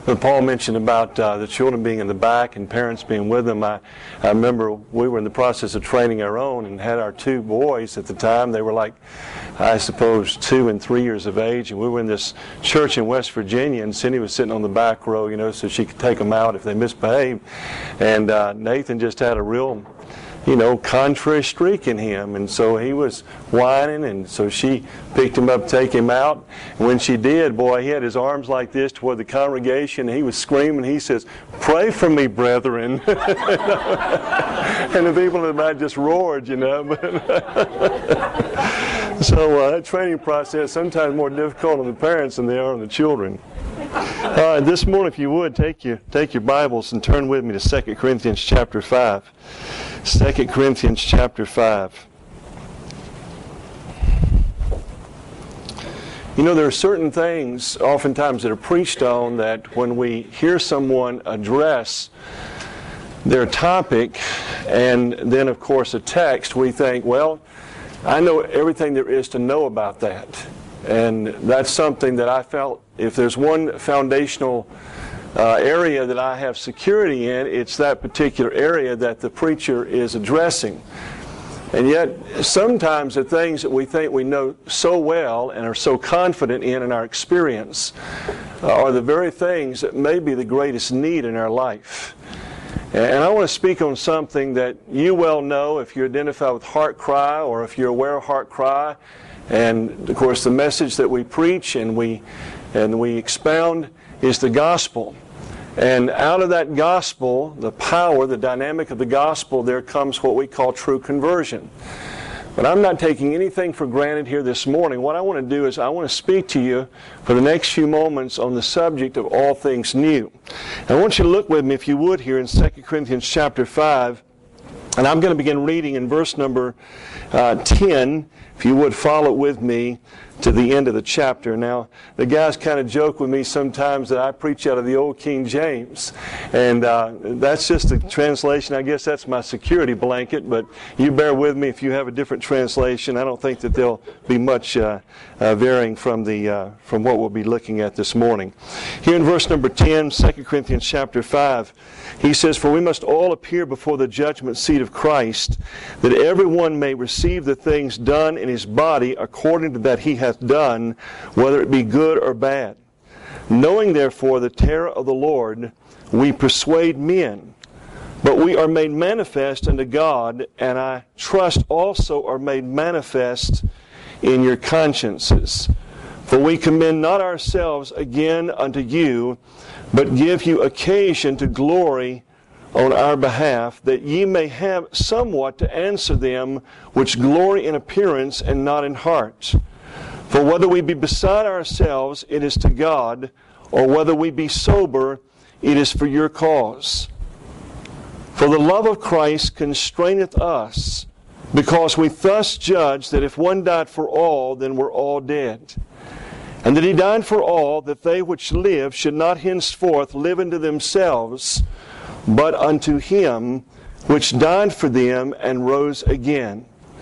Paul mentioned about the children being in the back and parents being with them. I remember we were in the process of training our own and had our two boys at the time. They were like, I suppose, 2 and 3 years of age, and we were in this church in West Virginia, and Cindy was sitting on the back row, so she could take them out if they misbehaved. And Nathan just had a real contrary streak in him, and so he was whining, and so she picked him up, take him out. And when she did, boy, he had his arms like this toward the congregation. He was screaming. He says, "Pray for me, brethren." And the people in the back just roared, So that training process sometimes more difficult on the parents than they are on the children. This morning, if you would, take your Bibles and turn with me to 2 Corinthians chapter 5. 2 Corinthians chapter 5. There are certain things oftentimes that are preached on that when we hear someone address their topic and then, of course, a text, we think, well, I know everything there is to know about that. And that's something that I felt, if there's one foundational area that I have security in, it's that particular area that the preacher is addressing. And yet, sometimes the things that we think we know so well and are so confident in our experience are the very things that may be the greatest need in our life. And I want to speak on something that you well know if you identify with Heart Cry or if you're aware of Heart Cry. And, of course, the message that we preach and we expound is the gospel. And out of that gospel, the power, the dynamic of the gospel, there comes what we call true conversion. But I'm not taking anything for granted here this morning. What I want to do is I want to speak to you for the next few moments on the subject of all things new. And I want you to look with me, if you would, here in 2 Corinthians chapter 5. And I'm going to begin reading in verse number 10. If you would follow with me to the end of the chapter. Now, the guys kind of joke with me sometimes that I preach out of the old King James. And that's just a translation. I guess that's my security blanket. But you bear with me if you have a different translation. I don't think that there'll be much varying from what we'll be looking at this morning. Here in verse number 10, 2 Corinthians chapter 5, he says, "For we must all appear before the judgment seat of Christ, that everyone may receive the things done in his body according to that he hath done, whether it be good or bad. Knowing therefore the terror of the Lord, we persuade men. But we are made manifest unto God, and I trust also are made manifest in your consciences. For we commend not ourselves again unto you, but give you occasion to glory on our behalf, that ye may have somewhat to answer them which glory in appearance and not in heart. For whether we be beside ourselves, it is to God, or whether we be sober, it is for your cause. For the love of Christ constraineth us, because we thus judge that if one died for all, then we're all dead. And that he died for all, that they which live should not henceforth live unto themselves, but unto him which died for them and rose again.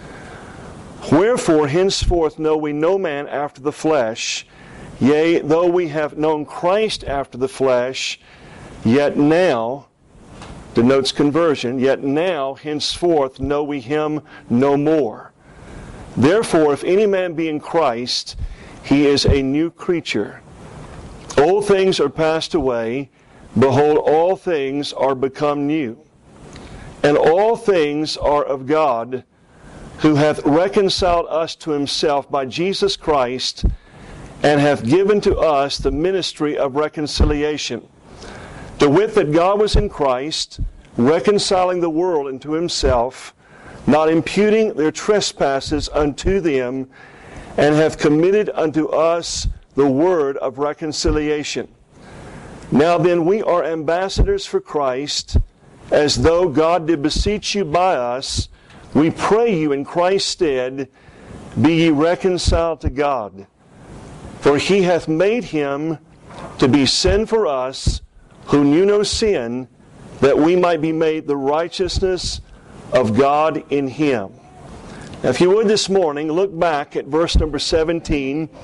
Wherefore henceforth know we no man after the flesh, yea, though we have known Christ after the flesh, yet now," denotes conversion, "yet now henceforth know we him no more. Therefore if any man be in Christ, he is a new creature. Old things are passed away, behold, all things are become new. And all things are of God, who hath reconciled us to himself by Jesus Christ, and hath given to us the ministry of reconciliation. To wit, that God was in Christ, reconciling the world unto himself, not imputing their trespasses unto them, and hath committed unto us the word of reconciliation. Now then, we are ambassadors for Christ, as though God did beseech you by us. We pray you in Christ's stead, be ye reconciled to God. For he hath made him to be sin for us, who knew no sin, that we might be made the righteousness of God in him." Now, if you would this morning, look back at verse number 17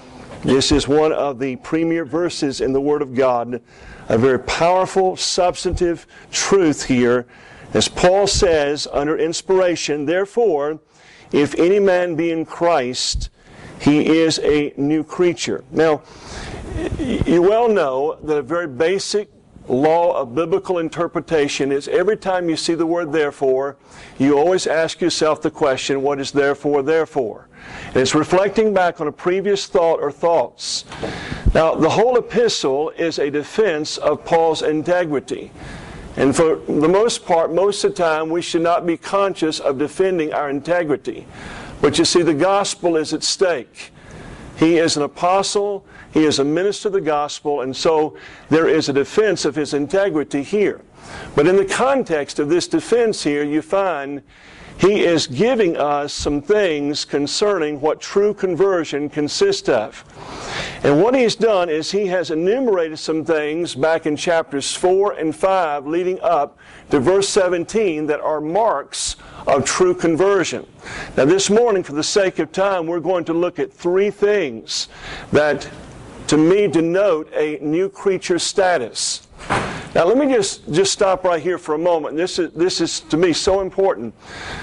This is one of the premier verses in the Word of God, a very powerful, substantive truth here. As Paul says under inspiration, therefore, if any man be in Christ, he is a new creature. Now, you well know that a very basic law of biblical interpretation is every time you see the word therefore, you always ask yourself the question, what is therefore, therefore? And it's reflecting back on a previous thought or thoughts. Now, the whole epistle is a defense of Paul's integrity. And for the most part, most of the time, we should not be conscious of defending our integrity. But you see, the gospel is at stake. He is an apostle, he is a minister of the gospel, and so there is a defense of his integrity here. But in the context of this defense here, you find he is giving us some things concerning what true conversion consists of. And what he's done is he has enumerated some things back in chapters 4 and 5 leading up to verse 17 that are marks of true conversion. Now this morning, for the sake of time, we're going to look at 3 things that to me denote a new creature status. Now let me just stop right here for a moment. This is to me so important.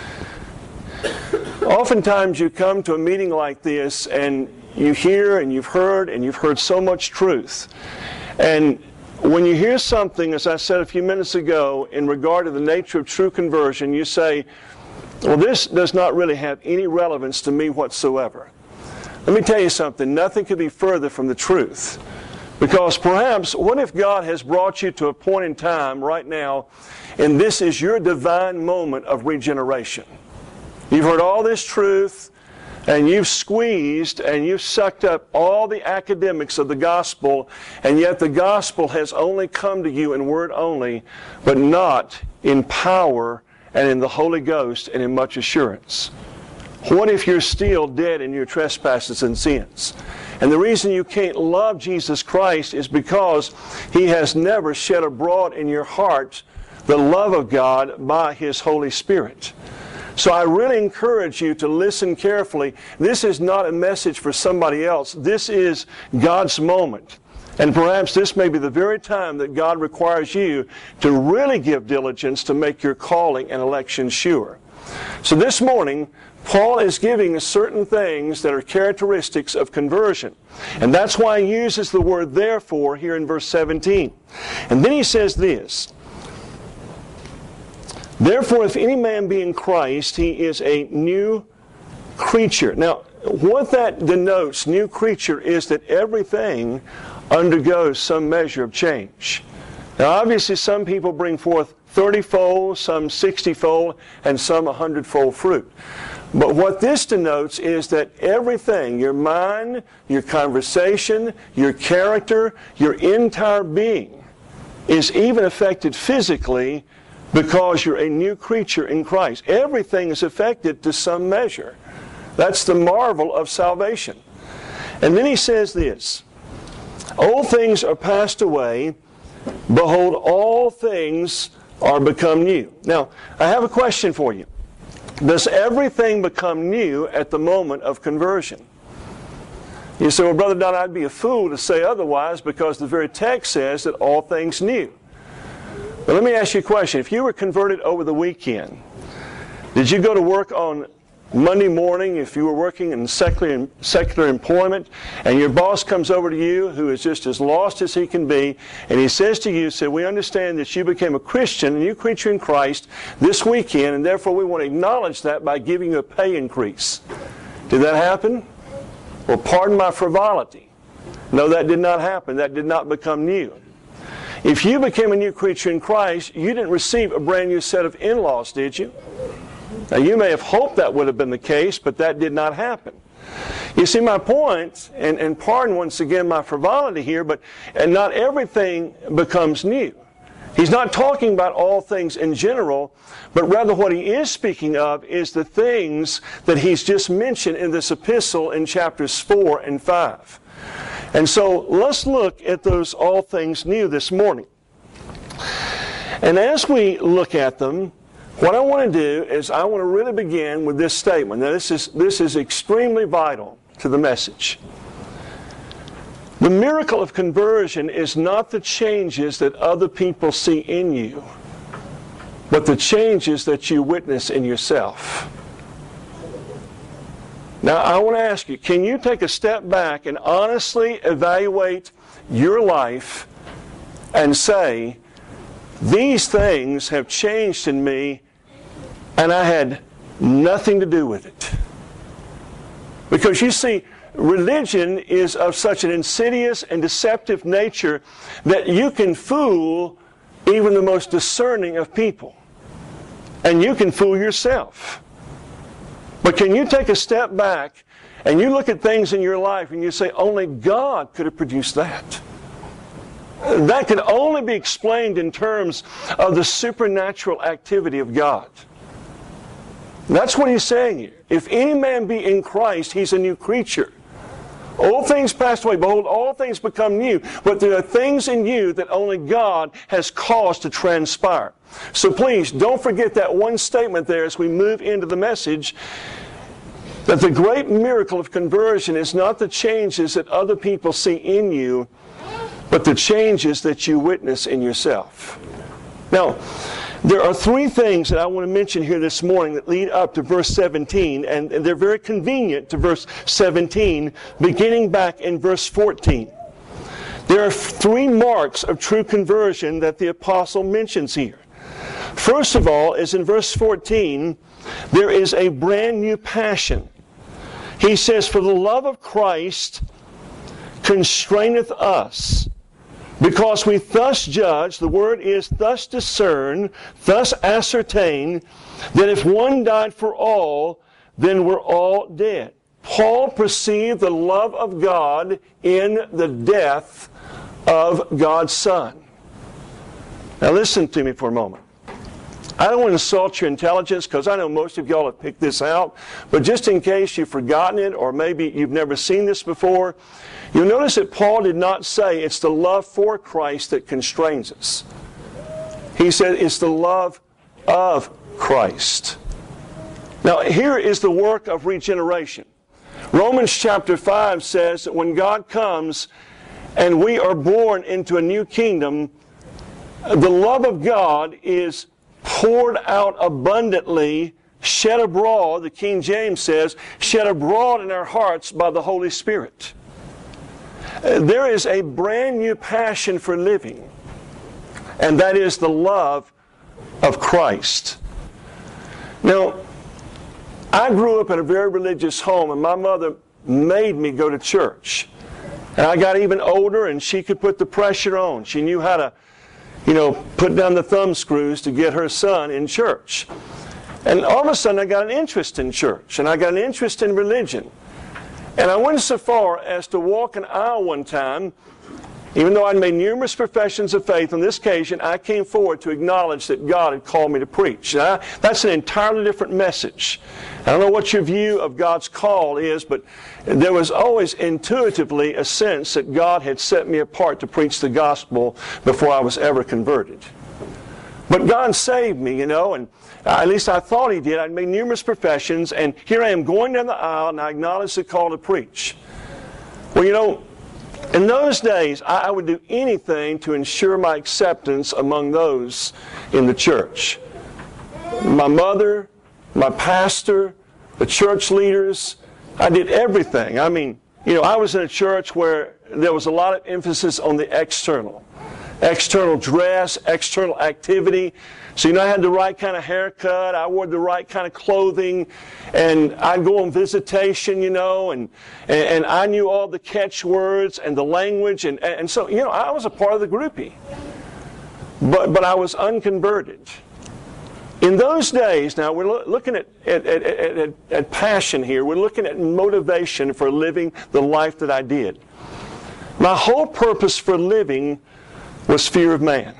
Oftentimes you come to a meeting like this and you hear and you've heard so much truth. And when you hear something, as I said a few minutes ago, in regard to the nature of true conversion, you say, well, this does not really have any relevance to me whatsoever. Let me tell you something, nothing could be further from the truth. Because perhaps, what if God has brought you to a point in time right now, and this is your divine moment of regeneration? You've heard all this truth, and you've squeezed and you've sucked up all the academics of the gospel, and yet the gospel has only come to you in word only, but not in power and in the Holy Ghost and in much assurance. What if you're still dead in your trespasses and sins? And the reason you can't love Jesus Christ is because He has never shed abroad in your heart the love of God by His Holy Spirit. So I really encourage you to listen carefully. This is not a message for somebody else. This is God's moment. And perhaps this may be the very time that God requires you to really give diligence to make your calling and election sure. So this morning, Paul is giving us certain things that are characteristics of conversion. And that's why he uses the word therefore here in verse 17. And then he says this, therefore, if any man be in Christ, he is a new creature. Now, what that denotes, new creature, is that everything undergoes some measure of change. Now, obviously, some people bring forth 30-fold, some 60-fold, and some 100-fold fruit. But what this denotes is that everything, your mind, your conversation, your character, your entire being, is even affected physically because you're a new creature in Christ. Everything is affected to some measure. That's the marvel of salvation. And then he says this, old things are passed away, behold, all things are become new. Now, I have a question for you. Does everything become new at the moment of conversion? You say, well, Brother Don, I'd be a fool to say otherwise because the very text says that all things new. But let me ask you a question. If you were converted over the weekend, did you go to work on Monday morning, if you were working in secular employment, and your boss comes over to you, who is just as lost as he can be, and he says to you, we understand that you became a Christian, a new creature in Christ, this weekend, and therefore we want to acknowledge that by giving you a pay increase. Did that happen? Well, pardon my frivolity. No, that did not happen. That did not become new. If you became a new creature in Christ, you didn't receive a brand new set of in-laws, did you? Now, you may have hoped that would have been the case, but that did not happen. You see, my point, and pardon once again my frivolity here, and not everything becomes new. He's not talking about all things in general, but rather what he is speaking of is the things that he's just mentioned in this epistle in chapters 4 and 5. And so let's look at those all things new this morning. And as we look at them, what I want to do is I want to really begin with this statement. Now this is extremely vital to the message. The miracle of conversion is not the changes that other people see in you, but the changes that you witness in yourself. Now, I want to ask you, can you take a step back and honestly evaluate your life and say, these things have changed in me and I had nothing to do with it? Because you see, religion is of such an insidious and deceptive nature that you can fool even the most discerning of people. And you can fool yourself. But can you take a step back and you look at things in your life and you say, only God could have produced that? That can only be explained in terms of the supernatural activity of God. That's what he's saying here. If any man be in Christ, he's a new creature. Old things passed away, behold, all things become new. But there are things in you that only God has caused to transpire. So please, don't forget that one statement there as we move into the message, that the great miracle of conversion is not the changes that other people see in you, but the changes that you witness in yourself. Now, there are three things that I want to mention here this morning that lead up to verse 17, and they're very convenient to verse 17, beginning back in verse 14. There are three marks of true conversion that the apostle mentions here. First of all, is in verse 14, there is a brand new passion. He says, for the love of Christ constraineth us, because we thus judge, the word is thus discern, thus ascertain, that if one died for all, then we're all dead. Paul perceived the love of God in the death of God's Son. Now listen to me for a moment. I don't want to insult your intelligence because I know most of y'all have picked this out, but just in case you've forgotten it or maybe you've never seen this before, you'll notice that Paul did not say it's the love for Christ that constrains us. He said it's the love of Christ. Now here is the work of regeneration. Romans chapter 5 says that when God comes and we are born into a new kingdom, the love of God is poured out abundantly, shed abroad, the King James says, shed abroad in our hearts by the Holy Spirit. There is a brand new passion for living, and that is the love of Christ. Now, I grew up in a very religious home, and my mother made me go to church. And I got even older, and she could put the pressure on. She knew how to, put down the thumb screws to get her son in church. And all of a sudden, I got an interest in church, and I got an interest in religion. And I went so far as to walk an aisle one time, even though I'd made numerous professions of faith. On this occasion, I came forward to acknowledge that God had called me to preach. Now, that's an entirely different message. I don't know what your view of God's call is, but there was always intuitively a sense that God had set me apart to preach the gospel before I was ever converted. But God saved me, and at least I thought He did. I'd made numerous professions, and here I am going down the aisle, and I acknowledge the call to preach. Well, in those days, I would do anything to ensure my acceptance among those in the church. My mother, my pastor, the church leaders, I did everything. I was in a church where there was a lot of emphasis on the external. External dress, external activity. So, I had the right kind of haircut, I wore the right kind of clothing, and I'd go on visitation, and I knew all the catchwords and the language, and so, I was a part of the groupie. But I was unconverted. In those days, now we're looking at passion here, we're looking at motivation for living the life that I did. My whole purpose for living was fear of man.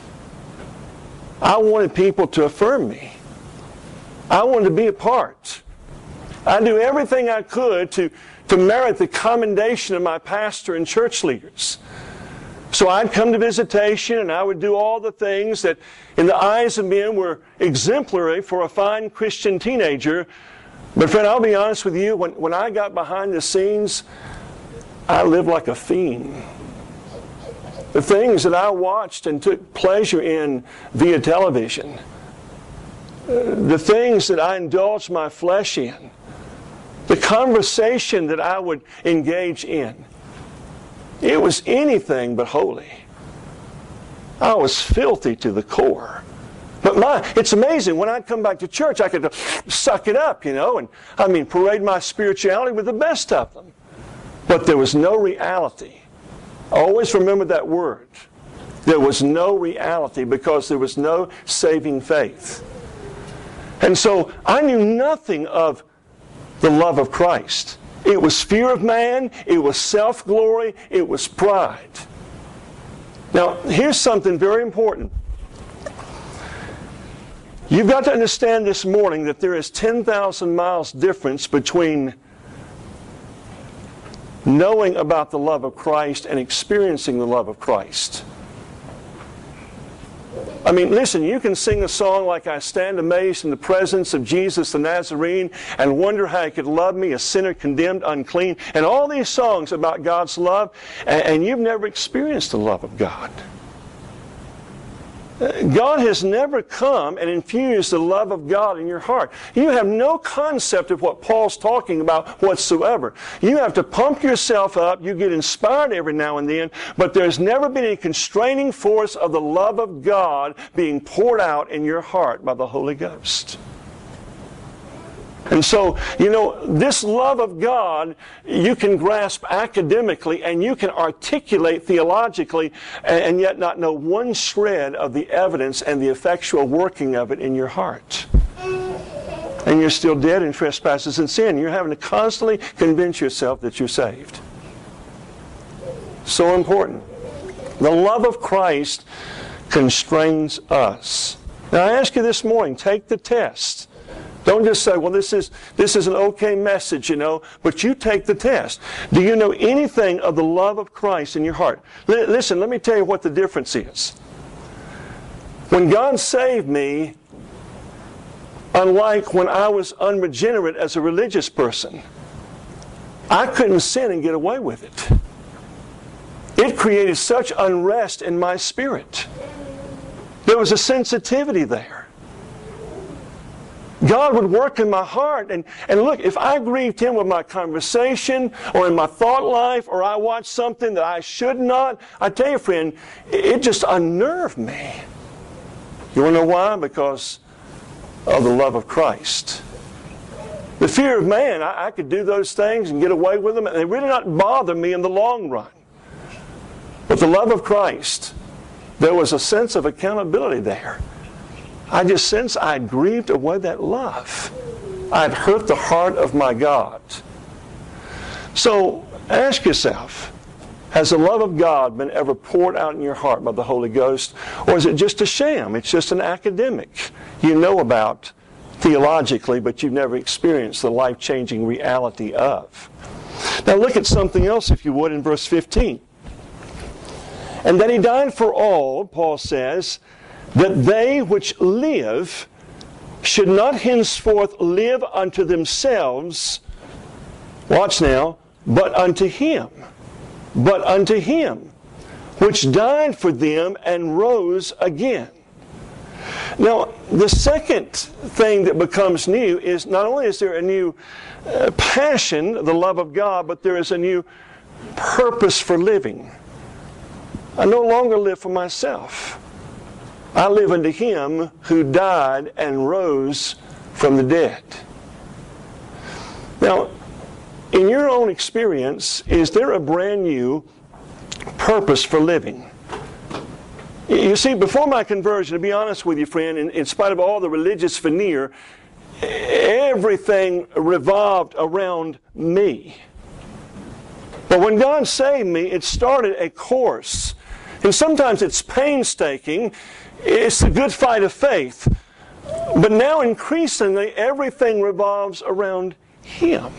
I wanted people to affirm me. I wanted to be a part. I do everything I could to merit the commendation of my pastor and church leaders. So I'd come to visitation and I would do all the things that in the eyes of men were exemplary for a fine Christian teenager. But friend, I'll be honest with you, when I got behind the scenes, I lived like a fiend. The things that I watched and took pleasure in via television, the things that I indulged my flesh in, the conversation that I would engage in, it was anything but holy. I was filthy to the core. But it's amazing, when I'd come back to church, I could suck it up, and parade my spirituality with the best of them. But there was no reality. Always remember that word. There was no reality because there was no saving faith. And so I knew nothing of the love of Christ. It was fear of man, it was self-glory, it was pride. Now, here's something very important. You've got to understand this morning that there is 10,000 miles difference between knowing about the love of Christ and experiencing the love of Christ. Listen, you can sing a song like I stand amazed in the presence of Jesus the Nazarene and wonder how He could love me, a sinner condemned, unclean, and all these songs about God's love, and you've never experienced the love of God. God has never come and infused the love of God in your heart. You have no concept of what Paul's talking about whatsoever. You have to pump yourself up. You get inspired every now and then, but there's never been any constraining force of the love of God being poured out in your heart by the Holy Ghost. And so, this love of God you can grasp academically and you can articulate theologically and yet not know one shred of the evidence and the effectual working of it in your heart. And you're still dead in trespasses and sin. You're having to constantly convince yourself that you're saved. So important. The love of Christ constrains us. Now I ask you this morning, take the test. Don't just say, well, this is an okay message, but you take the test. Do you know anything of the love of Christ in your heart? Listen, let me tell you what the difference is. When God saved me, unlike when I was unregenerate as a religious person, I couldn't sin and get away with it. It created such unrest in my spirit. There was a sensitivity there. God would work in my heart. And look, if I grieved Him with my conversation or in my thought life or I watched something that I should not, I tell you, friend, it just unnerved me. You want to know why? Because of the love of Christ. The fear of man, I could do those things and get away with them, and they really not bother me in the long run. But the love of Christ, there was a sense of accountability there. I just sensed I'd grieved away that love. I'd hurt the heart of my God. So ask yourself, has the love of God been ever poured out in your heart by the Holy Ghost? Or is it just a sham? It's just an academic you know about theologically, but you've never experienced the life-changing reality of. Now look at something else, if you would, in verse 15. And that He died for all, Paul says, that they which live should not henceforth live unto themselves, watch now, but unto Him. But unto Him, which died for them and rose again. Now, the second thing that becomes new is not only is there a new passion, the love of God, but there is a new purpose for living. I no longer live for myself. I live unto Him who died and rose from the dead. Now, in your own experience, is there a brand new purpose for living? You see, before my conversion, to be honest with you, friend, in spite of all the religious veneer, everything revolved around me. But when God saved me, it started a course. And sometimes it's painstaking. It's a good fight of faith. But now increasingly, everything revolves around Him.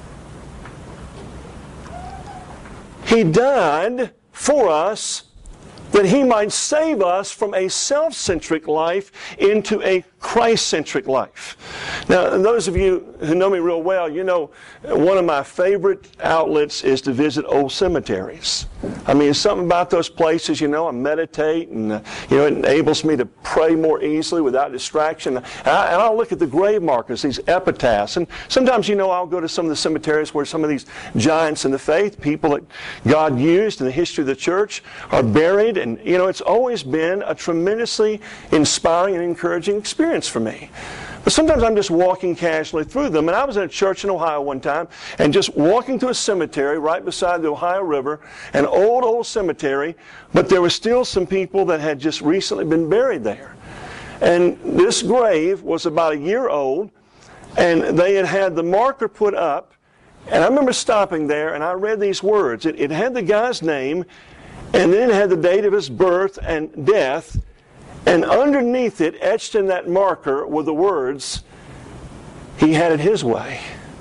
He died for us that He might save us from a self-centric life into a Christ-centric life. Now, those of you who know me real well, you know one of my favorite outlets is to visit old cemeteries. I mean, it's something about those places, you know, I meditate and, you know, it enables me to pray more easily without distraction. And I'll look at the grave markers, these epitaphs. And sometimes, you know, I'll go to some of the cemeteries where some of these giants in the faith, people that God used in the history of the church, are buried. And, you know, it's always been a tremendously inspiring and encouraging experience for me. But sometimes I'm just walking casually through them. And I was in a church in Ohio one time and just walking through a cemetery right beside the Ohio River, an old cemetery, but there were still some people that had just recently been buried there. And this grave was about a year old, and they had the marker put up. And I remember stopping there and I read these words. It had the guy's name, and then it had the date of his birth and death. And underneath it, etched in that marker, were the words, "He had it his way."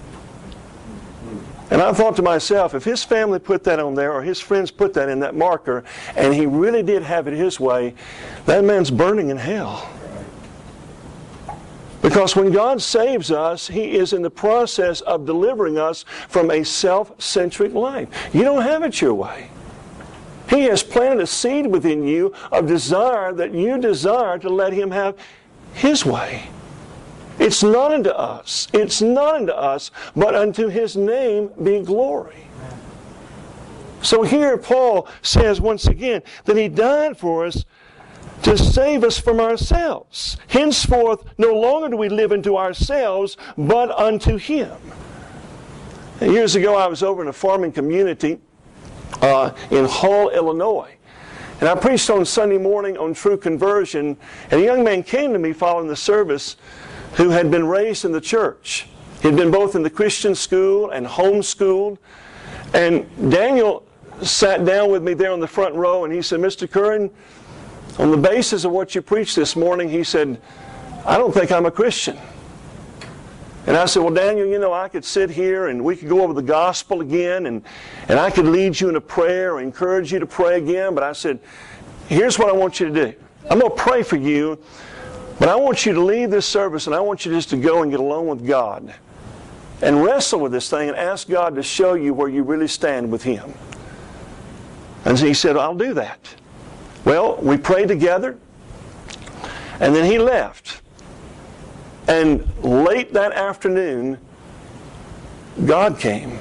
And I thought to myself, if his family put that on there, or his friends put that in that marker, and he really did have it his way, that man's burning in hell. Because when God saves us, He is in the process of delivering us from a self-centric life. You don't have it your way. He has planted a seed within you of desire that you desire to let Him have His way. It's not unto us. It's not unto us, but unto His name be glory. So here Paul says once again that He died for us to save us from ourselves. Henceforth, no longer do we live unto ourselves, but unto Him. Years ago, I was over in a farming community in Hall, Illinois. And I preached on Sunday morning on true conversion, and a young man came to me following the service who had been raised in the church. He had been both in the Christian school and homeschooled. And Daniel sat down with me there on the front row, and he said, "Mr. Curran, on the basis of what you preached this morning," he said, "I don't think I'm a Christian." And I said, "Well, Daniel, you know, I could sit here and we could go over the gospel again, and I could lead you in a prayer or encourage you to pray again. But I said, here's what I want you to do. I'm going to pray for you, but I want you to leave this service and I want you just to go and get alone with God and wrestle with this thing and ask God to show you where you really stand with Him." And so he said, "I'll do that." Well, we prayed together, and then he left. And late that afternoon, God came.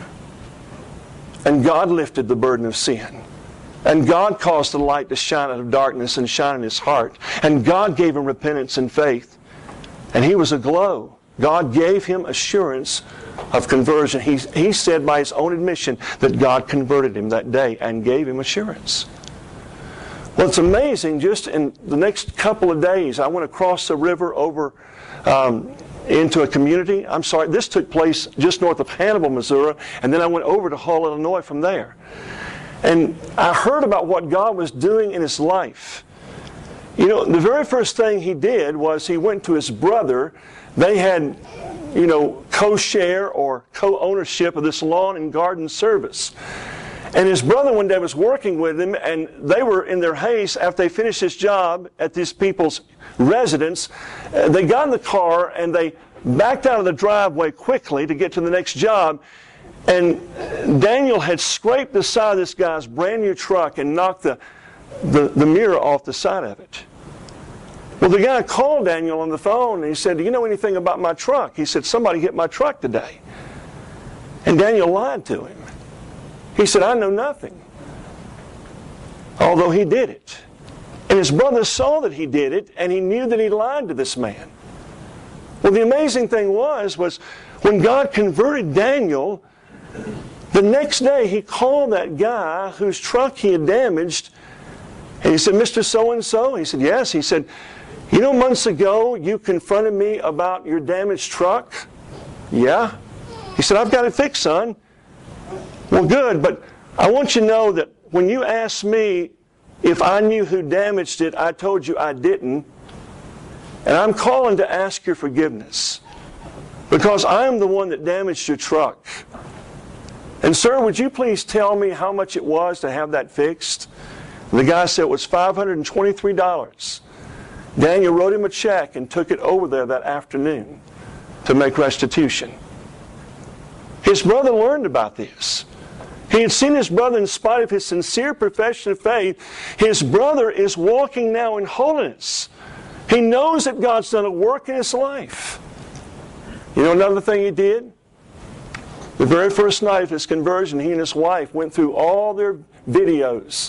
And God lifted the burden of sin. And God caused the light to shine out of darkness and shine in his heart. And God gave him repentance and faith. And he was aglow. God gave him assurance of conversion. He said by his own admission that God converted him that day and gave him assurance. Well, it's amazing. Just in the next couple of days, I went across the river over into a community. I'm sorry, this took place just north of Hannibal, Missouri, and then I went over to Hall, Illinois from there. And I heard about what God was doing in his life. You know, the very first thing he did was he went to his brother. They had, you know, co-share or co-ownership of this lawn and garden service. And his brother one day was working with him, and they were in their haste after they finished this job at these people's residence. They got in the car and they backed out of the driveway quickly to get to the next job. And Daniel had scraped the side of this guy's brand new truck and knocked the mirror off the side of it. Well, the guy called Daniel on the phone and he said, "Do you know anything about my truck?" He said, "Somebody hit my truck today." And Daniel lied to him. He said, "I know nothing." Although he did it. And his brother saw that he did it, and he knew that he lied to this man. Well, the amazing thing was when God converted Daniel, the next day he called that guy whose truck he had damaged, and he said, "Mr. So-and-so?" He said, "Yes." He said, "You know, months ago you confronted me about your damaged truck?" "Yeah." He said, "I've got it fixed, son." "Well, good, but I want you to know that when you asked me if I knew who damaged it, I told you I didn't. And I'm calling to ask your forgiveness because I'm the one that damaged your truck. And sir, would you please tell me how much it was to have that fixed?" And the guy said it was $523. Daniel wrote him a check and took it over there that afternoon to make restitution. His brother learned about this. He had seen his brother, in spite of his sincere profession of faith, his brother is walking now in holiness. He knows that God's done a work in his life. You know another thing he did? The very first night of his conversion, he and his wife went through all their videos,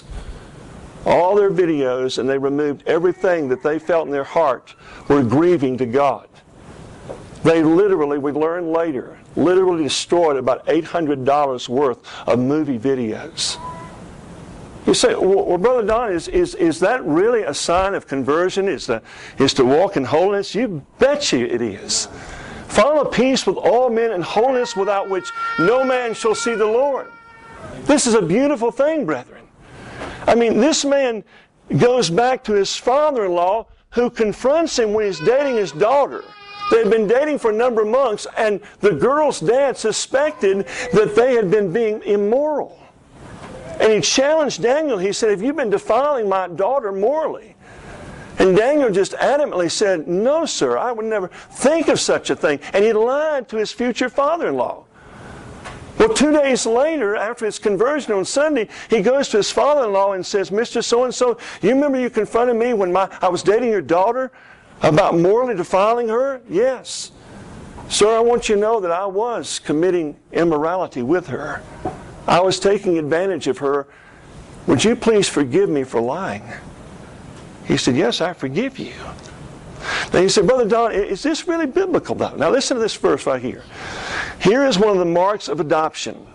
and they removed everything that they felt in their heart were grieving to God. They literally, we learned later, literally destroyed about $800 worth of movie videos. You say, well, Brother Don, is that really a sign of conversion? Is to walk in holiness? You bet you it is. Follow peace with all men and holiness without which no man shall see the Lord. This is a beautiful thing, brethren. I mean, this man goes back to his father-in-law who confronts him when he's dating his daughter. They had been dating for a number of months, and the girl's dad suspected that they had been being immoral. And he challenged Daniel. He said, have you been defiling my daughter morally? And Daniel just adamantly said, no, sir, I would never think of such a thing. And he lied to his future father-in-law. Well, 2 days later, after his conversion on Sunday, he goes to his father-in-law and says, Mr. So-and-so, you remember you confronted me when I was dating your daughter about morally defiling her? Yes. Sir, I want you to know that I was committing immorality with her. I was taking advantage of her. Would you please forgive me for lying? He said, yes, I forgive you. Now he said, Brother Don, is this really biblical though? Now listen to this verse right here. Here is one of the marks of adoption.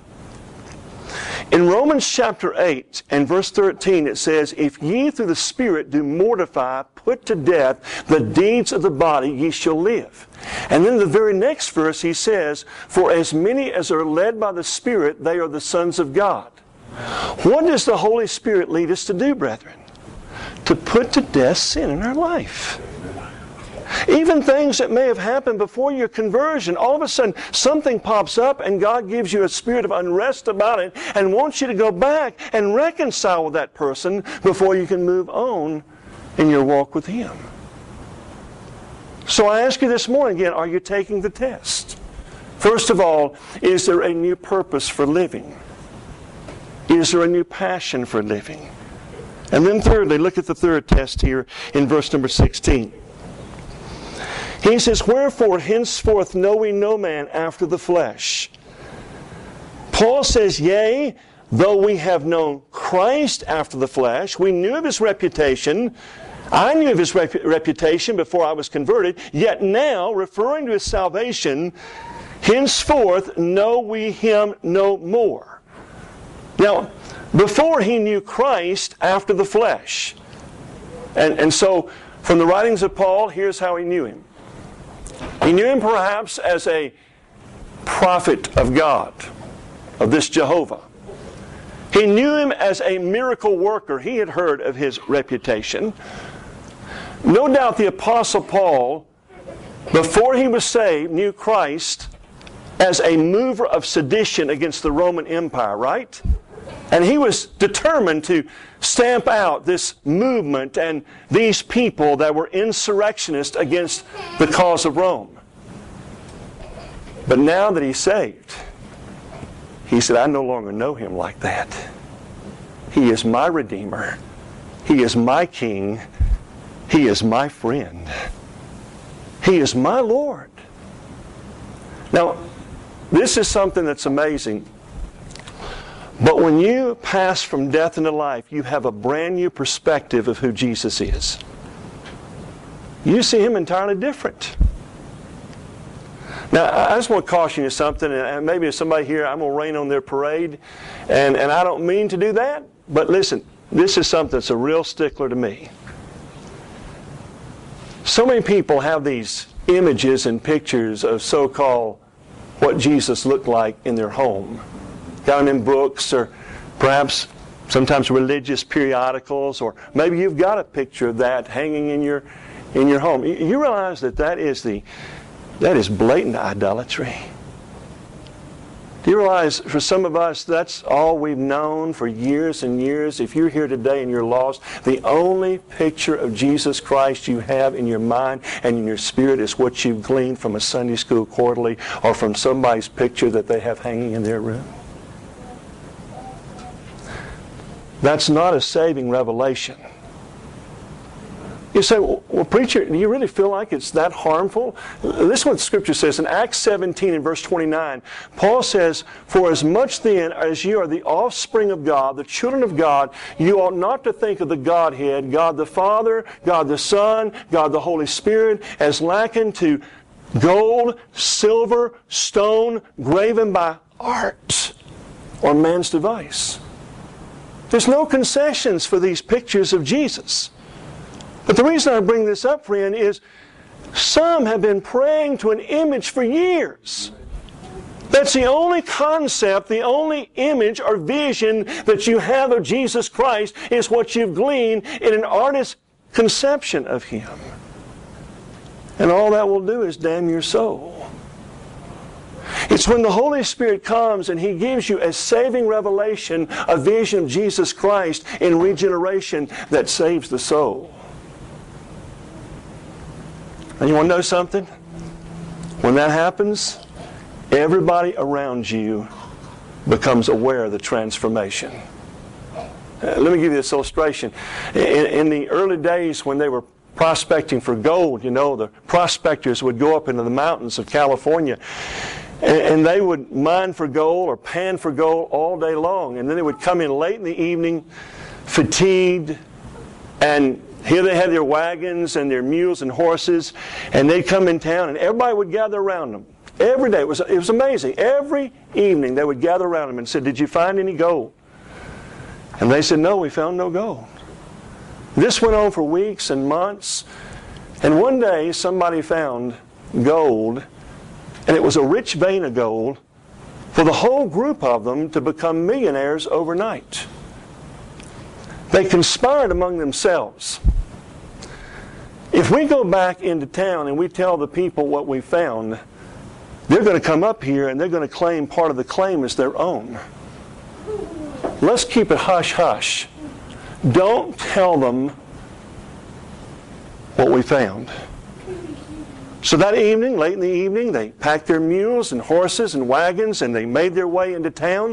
In Romans chapter 8 and verse 13 it says, if ye through the Spirit do mortify, put to death the deeds of the body, ye shall live. And then the very next verse he says, for as many as are led by the Spirit, they are the sons of God. What does the Holy Spirit lead us to do, brethren? To put to death sin in our life. Even things that may have happened before your conversion, all of a sudden something pops up and God gives you a spirit of unrest about it and wants you to go back and reconcile with that person before you can move on in your walk with Him. So I ask you this morning again, are you taking the test? First of all, is there a new purpose for living? Is there a new passion for living? And then thirdly, look at the third test here in verse number 16. He says, wherefore henceforth know we no man after the flesh. Paul says, yea, though we have known Christ after the flesh, we knew of His reputation. I knew of His reputation before I was converted, yet now, referring to His salvation, henceforth know we Him no more. Now, before he knew Christ after the flesh. And so, from the writings of Paul, here's how he knew Him. He knew Him perhaps as a prophet of God, of this Jehovah. He knew Him as a miracle worker. He had heard of His reputation. No doubt the Apostle Paul, before he was saved, knew Christ as a mover of sedition against the Roman Empire, right? And he was determined to stamp out this movement and these people that were insurrectionists against the cause of Rome. But now that he's saved, he said, I no longer know Him like that. He is my Redeemer. He is my King. He is my friend. He is my Lord. Now, this is something that's amazing. But when you pass from death into life, you have a brand new perspective of who Jesus is. You see Him entirely different. Now, I just want to caution you something, and maybe if somebody here, I'm going to rain on their parade, and I don't mean to do that, but listen, this is something that's a real stickler to me. So many people have these images and pictures of so-called what Jesus looked like in their home, down in books or perhaps sometimes religious periodicals, or maybe you've got a picture of that hanging in your home. You realize that is blatant idolatry. You realize for some of us, that's all we've known for years and years. If you're here today and you're lost, the only picture of Jesus Christ you have in your mind and in your spirit is what you've gleaned from a Sunday school quarterly or from somebody's picture that they have hanging in their room. That's not a saving revelation. You say, well, preacher, do you really feel like it's that harmful? Listen to what the Scripture says. In Acts 17 and verse 29, Paul says, "For as much then as you are the offspring of God, the children of God, you ought not to think of the Godhead, God the Father, God the Son, God the Holy Spirit, as lacking to gold, silver, stone, graven by art or man's device." There's no concessions for these pictures of Jesus. But the reason I bring this up, friend, is some have been praying to an image for years. That's the only concept, the only image or vision that you have of Jesus Christ is what you've gleaned in an artist's conception of Him. And all that will do is damn your soul. It's when the Holy Spirit comes and He gives you a saving revelation, a vision of Jesus Christ in regeneration that saves the soul. And you want to know something? When that happens, everybody around you becomes aware of the transformation. Let me give you this illustration. In the early days when they were prospecting for gold, the prospectors would go up into the mountains of California and they would mine for gold or pan for gold all day long. And then they would come in late in the evening, fatigued, and here they had their wagons and their mules and horses, and they'd come in town, and everybody would gather around them. Every day. It was amazing. Every evening they would gather around them and said, "Did you find any gold?" And they said, "No, we found no gold." This went on for weeks and months, and one day somebody found gold, and it was a rich vein of gold for the whole group of them to become millionaires overnight. They conspired among themselves. If we go back into town and we tell the people what we found, they're going to come up here and they're going to claim part of the claim as their own. Let's keep it hush-hush. Don't tell them what we found. So that evening, late in the evening, they packed their mules and horses and wagons and they made their way into town.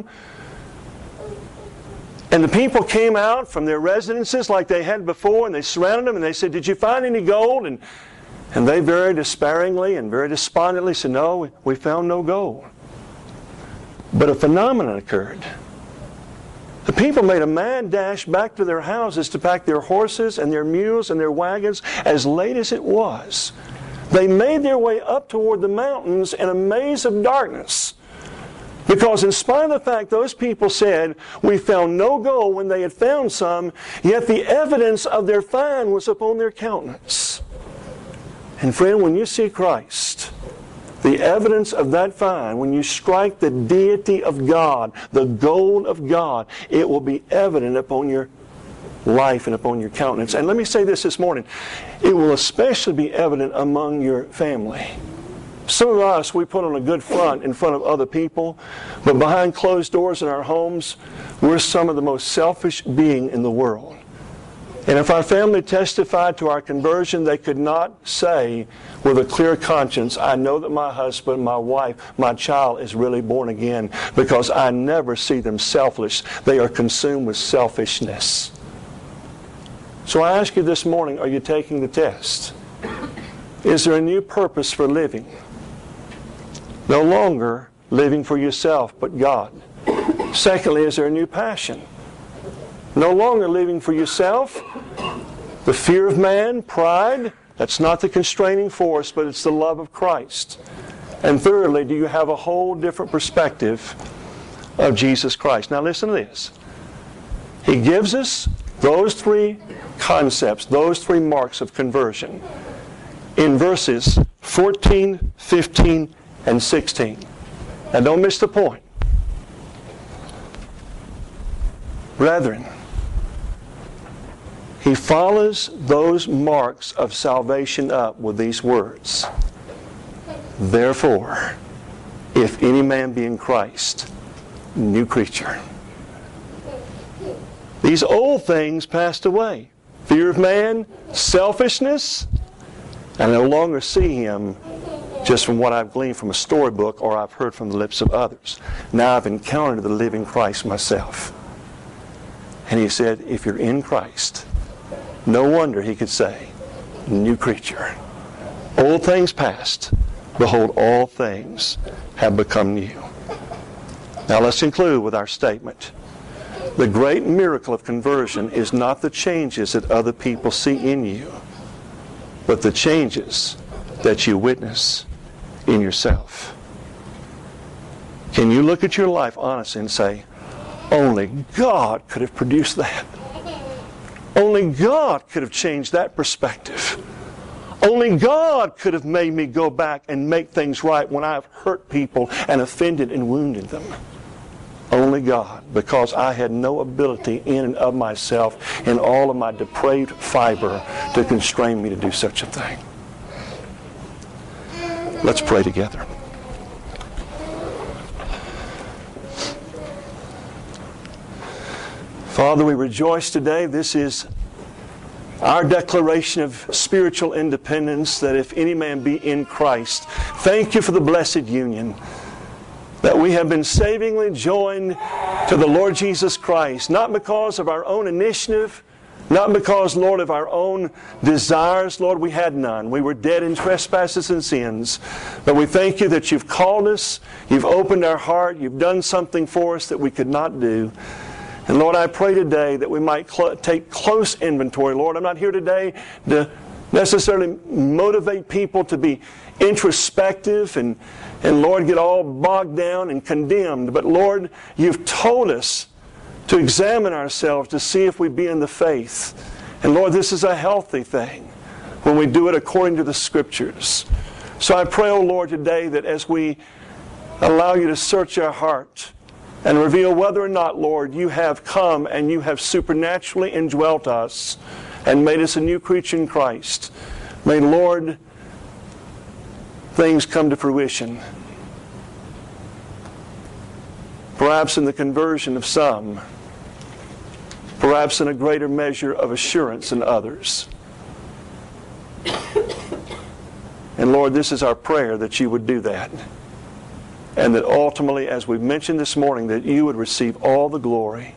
And the people came out from their residences like they had before, and they surrounded them and they said, "Did you find any gold?" And they very despairingly and very despondently said, "No, we found no gold." But a phenomenon occurred. The people made a mad dash back to their houses to pack their horses and their mules and their wagons as late as it was. They made their way up toward the mountains in a maze of darkness. Because in spite of the fact those people said, "We found no gold," when they had found some, yet the evidence of their find was upon their countenance. And friend, when you see Christ, the evidence of that find, when you strike the deity of God, the gold of God, it will be evident upon your life and upon your countenance. And let me say this morning, it will especially be evident among your family. Some of us, we put on a good front in front of other people, but behind closed doors in our homes, we're some of the most selfish being in the world. And if our family testified to our conversion, they could not say with a clear conscience, "I know that my husband, my wife, my child is really born again," because I never see them selfish. They are consumed with selfishness. So I ask you this morning, are you taking the test? Is there a new purpose for living? No longer living for yourself, but God. Secondly, is there a new passion? No longer living for yourself, the fear of man, pride, that's not the constraining force, but it's the love of Christ. And thirdly, do you have a whole different perspective of Jesus Christ? Now listen to this. He gives us those three concepts, those three marks of conversion in verses 14, 15, and 16. Now don't miss the point. Brethren, he follows those marks of salvation up with these words. Therefore, If any man be in Christ, new creature. These old things passed away. Fear of man, selfishness. I no longer see him just from what I've gleaned from a storybook or I've heard from the lips of others. Now I've encountered the living Christ myself. And he said, if you're in Christ, no wonder he could say, new creature. Old things past, behold, all things have become new. Now let's conclude with our statement. The great miracle of conversion is not the changes that other people see in you, but the changes that you witness in yourself. Can you look at your life honestly and say, only God could have produced that. Only God could have changed that perspective. Only God could have made me go back and make things right when I've hurt people and offended and wounded them. Only God, because I had no ability in and of myself in all of my depraved fiber to constrain me to do such a thing. Let's pray together. Father, we rejoice today. This is our declaration of spiritual independence, that if any man be in Christ, thank you for the blessed union, that we have been savingly joined to the Lord Jesus Christ, not because of our own initiative, not because, Lord, of our own desires. Lord, we had none. We were dead in trespasses and sins. But we thank you that you've called us, you've opened our heart, you've done something for us that we could not do. And Lord, I pray today that we might take close inventory. Lord, I'm not here today to necessarily motivate people to be introspective and Lord, get all bogged down and condemned. But Lord, you've told us to examine ourselves to see if we be in the faith. And Lord, this is a healthy thing when we do it according to the Scriptures. So I pray, oh Lord, today that as we allow you to search our heart and reveal whether or not, Lord, you have come and you have supernaturally indwelt us and made us a new creature in Christ. May, Lord, things come to fruition. Perhaps in the conversion of some, perhaps in a greater measure of assurance in others. And Lord, this is our prayer, that you would do that. And that ultimately, as we've mentioned this morning, that you would receive all the glory.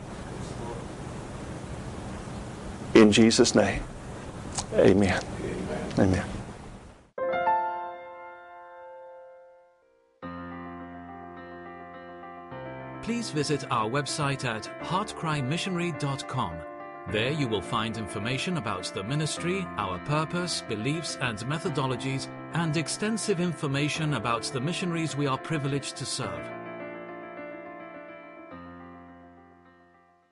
In Jesus' name, amen. Amen. Please visit our website at heartcrymissionary.com. There you will find information about the ministry, our purpose, beliefs and methodologies, and extensive information about the missionaries we are privileged to serve.